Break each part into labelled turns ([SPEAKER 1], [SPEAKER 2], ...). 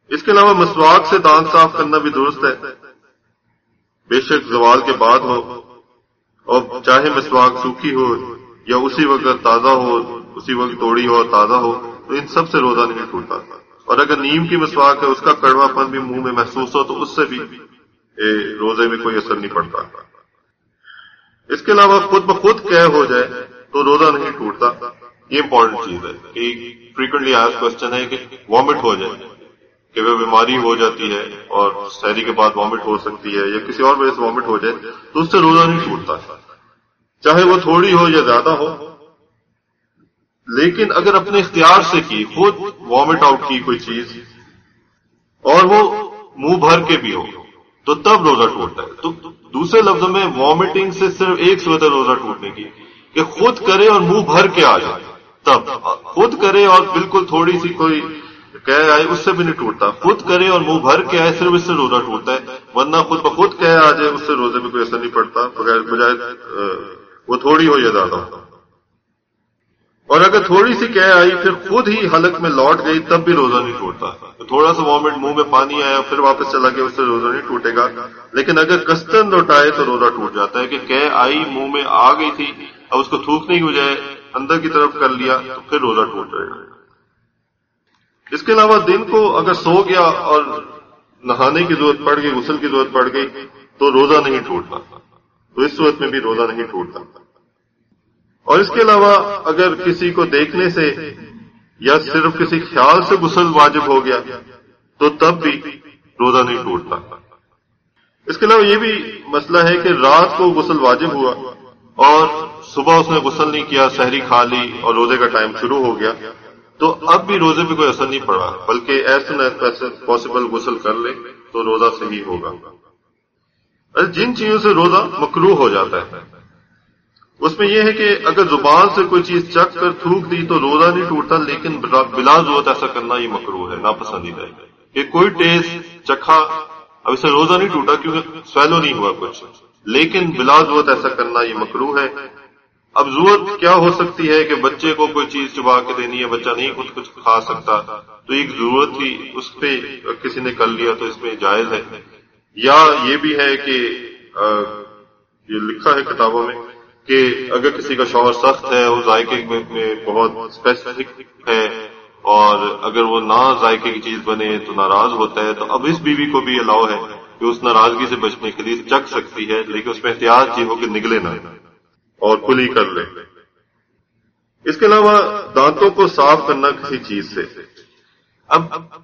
[SPEAKER 1] اس کے علاوہ مسواک سے دانت صاف کرنا بھی درست ہے، بے شک زوال کے بعد ہو، اور چاہے مسواک سوکھی ہو یا اسی وقت تازہ ہو، اسی وقت توڑی ہو اور تازہ ہو، تو ان سب سے روزہ نہیں ٹوٹتا۔ اور اگر نیم کی مسواک ہے، اس کا کڑوا پن بھی منہ میں محسوس ہو تو اس سے بھی روزے میں کوئی اثر نہیں پڑتا۔ اس کے علاوہ خود بخود قے ہو جائے تو روزہ نہیں ٹوٹتا۔ یہ امپورٹنٹ چیز ہے کہ فریکوینٹلی آسکڈ کوسچن ہے کہ وامٹ ہو جائے، کہ وہ بیماری ہو جاتی ہے اور سحری کے بعد وامٹ ہو سکتی ہے یا کسی اور وجہ سے وامٹ ہو جائے تو اس سے روزہ نہیں ٹوٹتا، چاہے وہ تھوڑی ہو یا زیادہ ہو۔ لیکن اگر اپنے اختیار سے کی، خود وامٹ آؤٹ کی کوئی چیز اور وہ منہ بھر کے بھی ہو تو تب روزہ ٹوٹتا ہے۔ تو دوسرے لفظوں میں وامٹنگ سے صرف ایک صورت ہے روزہ ٹوٹنے کی، کہ خود کرے اور منہ بھر کے آ جائے، تب خود کرے اور بالکل تھوڑی سی کوئی کہہ آئے اس سے بھی نہیں ٹوٹتا، خود کرے اور منہ بھر کے آئے صرف اس سے روزہ ٹوٹتا ہے، ورنہ خود بخود کہہ آ جائے اس سے روزے میں کوئی اثر نہیں پڑتا، بجائے وہ تھوڑی ہو یا زیادہ ہو۔ اور اگر تھوڑی سی کہہ آئی پھر خود ہی حلق میں لوٹ گئی تب بھی روزہ نہیں ٹوٹتا، تھوڑا سا وامٹ منہ میں پانی آیا پھر واپس چلا گیا اس سے روزہ نہیں ٹوٹے گا۔ لیکن اگر قصدن لوٹائے تو روزہ ٹوٹ جاتا ہے، کہ کہہ آئی منہ میں آ گئی تھی، اب اس کو تھوکنے کی بجائے اندر کی طرف کر لیا تو پھر روزہ ٹوٹ جائے گا۔ اس کے علاوہ دن کو اگر سو گیا اور نہانے کی ضرورت پڑ گئی، غسل کی ضرورت پڑ گئی تو روزہ نہیں ٹوٹتا، تو اس صورت میں بھی روزہ نہیں ٹوٹتا۔ اور اس کے علاوہ اگر کسی کو دیکھنے سے یا صرف کسی خیال سے غسل واجب ہو گیا تو تب بھی روزہ نہیں ٹوٹتا۔ اس کے علاوہ یہ بھی مسئلہ ہے کہ رات کو غسل واجب ہوا اور صبح اس نے غسل نہیں کیا، سحری کھا لی اور روزے کا ٹائم شروع ہو گیا، تو اب بھی روزے پہ کوئی اثر نہیں پڑا، بلکہ ایز سون ایز پاسبل غسل کر لے تو روزہ صحیح ہوگا۔ جن چیزوں سے روزہ مکروہ ہو جاتا ہے اس میں یہ ہے کہ اگر زبان سے کوئی چیز چکھ کر تھوک دی تو روزہ نہیں ٹوٹتا، لیکن بلا ضرورت ایسا کرنا یہ مکروہ ہے، ناپسندیدہ ہے۔ کہ کوئی ٹیسٹ چکھا، اب اسے روزہ نہیں ٹوٹا کیونکہ سویلو نہیں ہوا کچھ، لیکن بلا ضرورت ایسا کرنا یہ مکروہ ہے۔ اب ضرورت کیا ہو سکتی ہے کہ بچے کو کوئی چیز چبا کے دینی ہے، بچہ نہیں خود کچھ کھا سکتا، تو ایک ضرورت تھی اس پہ کسی نے کر لیا تو اس میں جائز ہے۔ یا یہ بھی ہے کہ یہ لکھا ہے کتابوں میں کہ اگر کسی کا شوہر سخت ہے، وہ ذائقے میں بہت اسپیسیفک ہے، اور اگر وہ نہ ذائقے کی چیز بنے تو ناراض ہوتا ہے، تو اب اس بیوی کو بھی الاؤ ہے کہ اس ناراضگی سے بچنے کے لیے چکھ سکتی ہے، لیکن اس میں احتیاط یہ ہو کہ نگلے نہ اور کھلی کر لے۔ اس کے علاوہ دانتوں کو صاف کرنا کسی چیز سے، اب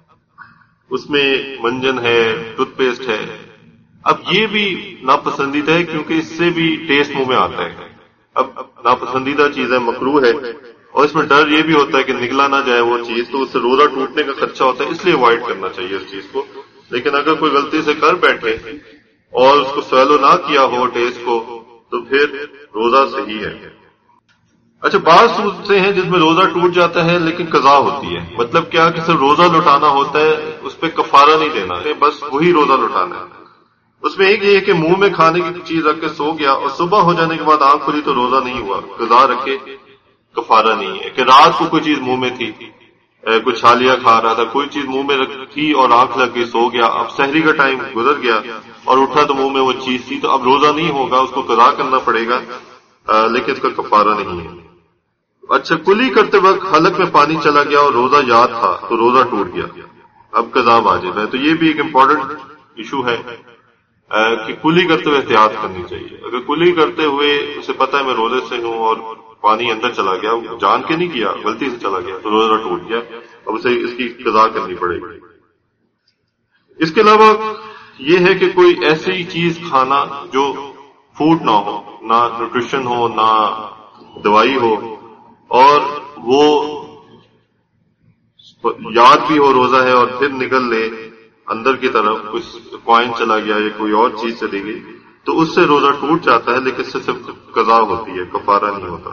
[SPEAKER 1] اس میں منجن ہے، ٹوتھ پیسٹ ہے، اب یہ بھی ناپسندیدہ ہے کیونکہ اس سے بھی ٹیسٹ منہ میں آتا ہے۔ اب ناپسندیدہ چیز ہے، مکروہ ہے، اور اس میں ڈر یہ بھی ہوتا ہے کہ نگلا نہ جائے وہ چیز، تو اس سے روزہ ٹوٹنے کا خدشہ ہوتا ہے، اس لیے اوائڈ کرنا چاہیے اس چیز کو۔ لیکن اگر کوئی غلطی سے کر بیٹھے اور اس کو سویلو نہ کیا ہو ٹیسٹ کو تو پھر روزہ صحیح ہے۔ اچھا، بعض صورتیں ہیں جس میں روزہ ٹوٹ جاتا ہے لیکن قضا ہوتی ہے۔ مطلب کیا کہ صرف روزہ لوٹانا ہوتا ہے، اس پہ کفارہ نہیں دینا ہے، بس وہی روزہ لوٹانا ہے۔ اس میں ایک یہ ہے کہ منہ میں کھانے کی چیز رکھ کے سو گیا اور صبح ہو جانے کے بعد آنکھ کھلی تو روزہ نہیں ہوا، قضا رکھے، کفارہ نہیں ہے۔ کہ رات کو کوئی چیز منہ میں تھی، کوئی چھالیاں کھا رہا تھا، کوئی چیز منہ میں تھی اور آنکھ لگ گئی، سو گیا، اب سحری کا ٹائم گزر گیا اور اٹھا تو منہ میں وہ چیز تھی، تو اب روزہ نہیں ہوگا، اس کو قضا کرنا پڑے گا، لیکن اس کا کفارہ نہیں ہے۔ اچھا، کلی کرتے وقت حلق میں پانی چلا گیا اور روزہ یاد تھا تو روزہ ٹوٹ گیا، اب قضا واجب ہے۔ تو یہ بھی ایک امپورٹنٹ ایشو ہے کہ کلی کرتے ہوئے احتیاط کرنی چاہیے۔ اگر کلی کرتے ہوئے اسے پتہ ہے میں روزے سے ہوں اور پانی اندر چلا گیا، جان کے نہیں کیا، غلطی سے چلا گیا، تو روزہ ٹوٹ گیا، اب اسے اس کی قضا کرنی پڑے گی۔ اس کے علاوہ یہ ہے کہ کوئی ایسی چیز کھانا جو فوڈ نہ ہو، نہ نیوٹریشن ہو، نہ دوائی ہو، اور وہ یاد بھی ہو روزہ ہے اور پھر نکل لے اندر کی طرف، کچھ کوائن چلا گیا یا کوئی اور چیز چلی گئی، تو اس سے روزہ ٹوٹ جاتا ہے، لیکن اس سے صرف قضا ہوتی ہے، کفارہ نہیں ہوتا۔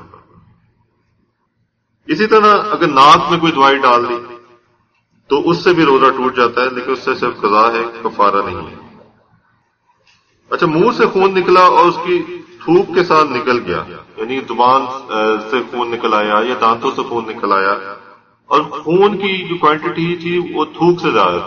[SPEAKER 1] اسی طرح اگر ناک میں کوئی دوائی ڈال دی تو اس سے بھی روزہ ٹوٹ جاتا ہے، لیکن اس سے صرف قضا ہے، کفارہ نہیں ہے۔ اچھا، منہ سے خون نکلا اور اس کی تھوک کے ساتھ نکل گیا، یعنی زبان سے خون نکل آیا یا دانتوں سے خون نکل آیا، اور خون کی جو کوانٹٹی تھی وہ تھوک سے زیادہ تھی،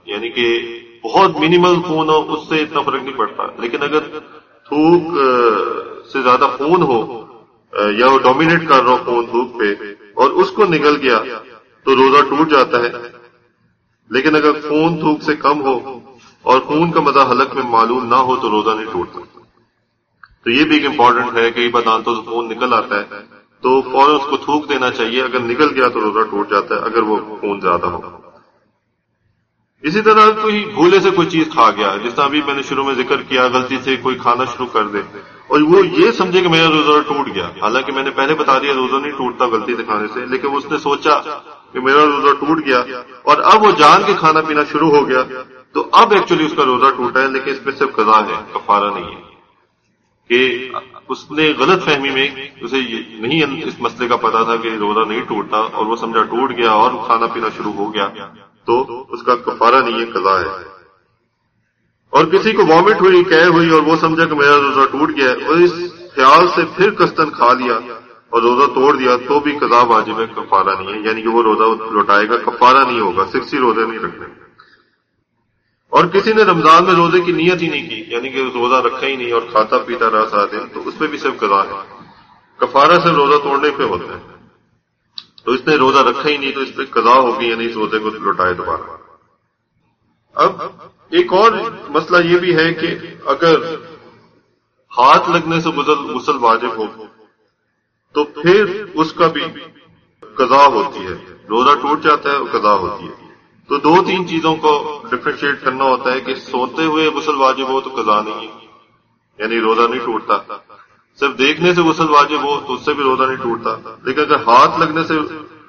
[SPEAKER 1] یعنی کہ بہت منیمل خون ہو اس سے اتنا فرق نہیں پڑتا، لیکن اگر تھوک سے زیادہ خون ہو یا وہ ڈومینیٹ کر رہا ہو خون تھوک پہ اور اس کو نکل گیا تو روزہ ٹوٹ جاتا ہے. لیکن اگر خون تھوک سے کم ہو اور خون کا مزہ حلق میں معلوم نہ ہو تو روزہ نہیں ٹوٹتا. تو یہ بھی ایک امپورٹنٹ ہے. کئی بار دانتوں سے خون نکل آتا ہے تو فوراً اس کو تھوک دینا چاہیے، اگر نکل گیا تو روزہ ٹوٹ جاتا ہے اگر وہ خون زیادہ ہو. اسی طرح کوئی بھولے سے کوئی چیز کھا گیا، جس طرح ابھی میں نے شروع میں ذکر کیا، غلطی سے کوئی کھانا شروع کر دے اور وہ یہ سمجھے کہ میرا روزہ ٹوٹ گیا، حالانکہ میں نے پہلے بتا دیا روزہ نہیں ٹوٹتا غلطی سے کھانے سے، لیکن اس نے سوچا کہ میرا روزہ ٹوٹ گیا اور اب وہ جان کے کھانا پینا شروع ہو گیا تو اب ایکچولی اس کا روزہ ٹوٹا ہے، لیکن اس میں صرف قضا ہے، کفارہ نہیں ہے. کہ اس نے غلط فہمی میں اسے نہیں اس مسئلے کا پتا تھا کہ روزہ نہیں ٹوٹتا اور وہ سمجھا ٹوٹ گیا اور کھانا پینا شروع ہو گیا تو اس کا کفارہ نہیں ہے، قضا ہے. اور کسی کو وامٹ ہوئی، قے ہوئی اور وہ سمجھا کہ میرا روزہ ٹوٹ گیا اور اس خیال سے پھر قصدن کھا لیا اور روزہ توڑ دیا تو بھی قضا واجب ہے، کفارہ نہیں ہے. یعنی کہ وہ روزہ لوٹائے گا، کفارہ نہیں ہوگا، 60 روزے نہیں رکھنے. اور کسی نے رمضان میں روزے کی نیت ہی نہیں کی، یعنی کہ روزہ رکھا ہی نہیں اور کھاتا پیتا رہا سارا دن، تو اس پہ بھی صرف قضا ہے. کفارہ سے روزہ توڑنے پہ ہوتا ہے. تو اس نے روزہ رکھا ہی نہیں تو اس پہ قضا ہوگی، یعنی اس روزے کو لوٹائے دوبارہ. اب ایک اور مسئلہ یہ بھی ہے کہ اگر ہاتھ لگنے سے غسل واجب ہو تو پھر اس کا بھی قضا ہوتی ہے. روزہ ٹوٹ جاتا ہے اور قضا ہوتی ہے. تو 2-3 چیزوں کو ڈفرینشیٹ کرنا ہوتا ہے کہ سوتے ہوئے غسل واجب ہو تو قضا نہیں ہے، یعنی روزہ نہیں ٹوٹتا. صرف دیکھنے سے غسل واجب ہو تو اس سے بھی روزہ نہیں ٹوٹتا. لیکن اگر ہاتھ لگنے سے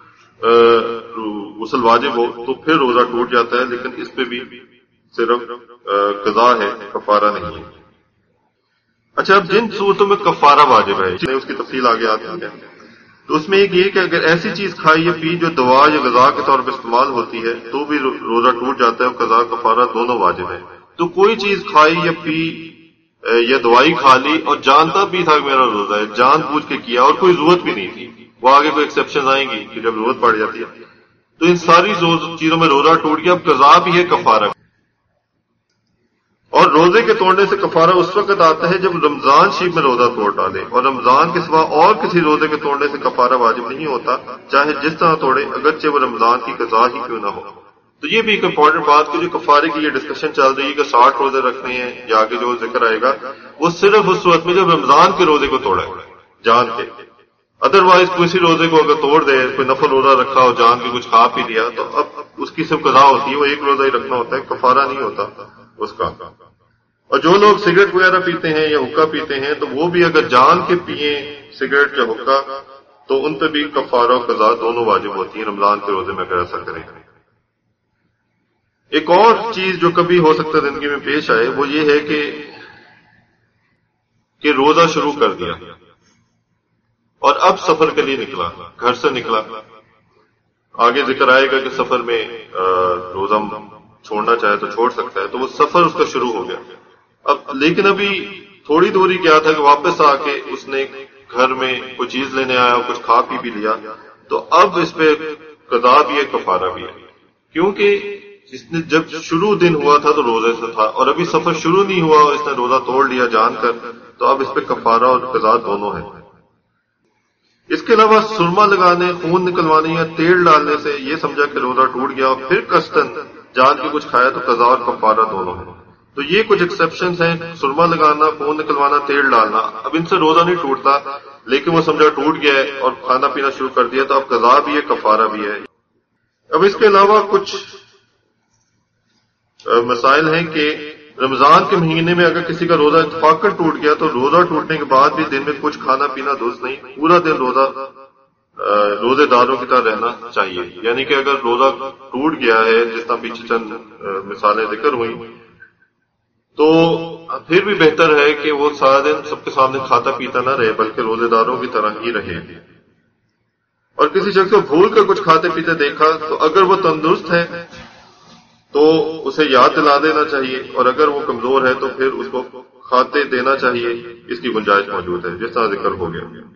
[SPEAKER 1] غسل واجب ہو تو پھر روزہ ٹوٹ جاتا ہے، لیکن اس پہ بھی صرف قضا ہے، کفارہ نہیں ہے. اچھا، اب جن صورتوں میں کفارہ واجب ہے اس کی تفصیل آگے آتی ہے. تو اس میں ایک یہ کہ اگر ایسی چیز کھائی یا پی جو دوا یا غذا کے طور پر استعمال ہوتی ہے تو بھی روزہ ٹوٹ جاتا ہے اور قضا کفارہ دونوں واجب ہے. تو کوئی چیز کھائی یا پی یا دوائی کھا لی اور جانتا بھی تھا کہ میرا روزہ ہے، جان بوجھ کے کیا اور کوئی ضرورت بھی نہیں تھی، وہ آگے کوئی ایکسیپشن آئیں گی کہ جب ضرورت پڑ جاتی ہے، تو ان ساری چیزوں میں روزہ ٹوٹ گیا. اب قضا بھی ہے، کفارہ. اور روزے کے توڑنے سے کفارہ اس وقت آتا ہے جب رمضان شریف میں روزہ توڑ ڈالے، اور رمضان کے سوا اور کسی روزے کے توڑنے سے کفارہ واجب نہیں ہوتا، چاہے جس طرح توڑے، اگرچہ وہ رمضان کی قضا ہی کیوں نہ ہو. تو یہ بھی ایک امپورٹنٹ بات کہ جو کفارے کی یہ ڈسکشن چل رہی ہے کہ 60 روزے رکھنے ہیں یا آگے جو ذکر آئے گا، وہ صرف اس صورت میں جب رمضان کے روزے کو توڑا ہے جان کے. ادروائز کسی روزے کو اگر توڑ دے، کوئی نفل روزہ رکھا ہو، جان کے کچھ کھا پی لیا، تو اب اس کی صرف قضا ہوتی ہے، وہ ایک روزہ ہی رکھنا ہوتا ہے، کفارہ نہیں ہوتا اس کا. اور جو لوگ سگریٹ وغیرہ پیتے ہیں یا حقہ پیتے ہیں تو وہ بھی اگر جان کے پیئیں سگریٹ یا حقہ تو ان پہ بھی کفارہ اور قضا دونوں واجب ہوتی ہیں رمضان کے روزے میں اگر ایسا کریں. ایک اور چیز جو کبھی ہو سکتا ہے زندگی میں پیش آئے وہ یہ ہے کہ روزہ شروع کر دیا اور اب سفر کے لیے نکلا، گھر سے نکلا. آگے ذکر آئے گا کہ سفر میں روزہ چھوڑنا چاہے تو چھوڑ سکتا ہے، تو وہ سفر اس کا شروع ہو گیا. اب لیکن ابھی تھوڑی دوری کیا تھا کہ واپس آ کے اس نے گھر میں کوئی چیز لینے آیا، کچھ کھا پی بھی لیا، تو اب اس پہ قضا بھی ہے، کفارہ بھی ہے. کیونکہ اس نے جب شروع دن ہوا تھا تو روزے سے تھا، اور ابھی سفر شروع نہیں ہوا اور اس نے روزہ توڑ لیا جان کر، تو اب اس پہ کفارہ اور قضا دونوں ہیں. اس کے علاوہ سرما لگانے، خون نکلوانے یا تیل ڈالنے سے یہ سمجھا کہ روزہ ٹوٹ گیا اور پھر قصدن جان کے کچھ کھایا تو قضا اور کفارہ دونوں ہیں. تو یہ کچھ ایکسیپشنز ہیں، سرما لگانا، خون نکلوانا، تیل ڈالنا. اب ان سے روزہ نہیں ٹوٹتا، لیکن وہ سمجھا ٹوٹ گیا ہے اور کھانا پینا شروع کر دیا، تو اب قضا بھی ہے، کفارہ بھی ہے. اب اس کے علاوہ کچھ مسائل ہیں کہ رمضان کے مہینے میں اگر کسی کا روزہ اتفاقاً ٹوٹ گیا تو روزہ ٹوٹنے کے بعد بھی دن میں کچھ کھانا پینا درست نہیں، پورا دن روزے داروں کی طرح رہنا چاہیے. یعنی کہ اگر روزہ ٹوٹ گیا ہے، جس طرح پیچھے چند مثالیں ذکر ہوئیں، تو پھر بھی بہتر ہے کہ وہ سارا دن سب کے سامنے کھاتا پیتا نہ رہے، بلکہ روزے داروں کی طرح ہی رہے. اور کسی شخص کو بھول کر کچھ کھاتے پیتے دیکھا تو اگر وہ تندرست ہے تو اسے یاد دلا دینا چاہیے، اور اگر وہ کمزور ہے تو پھر اس کو کھاتے دینا چاہیے. اس کی گنجائش موجود ہے جس طرح ذکر ہو گیا.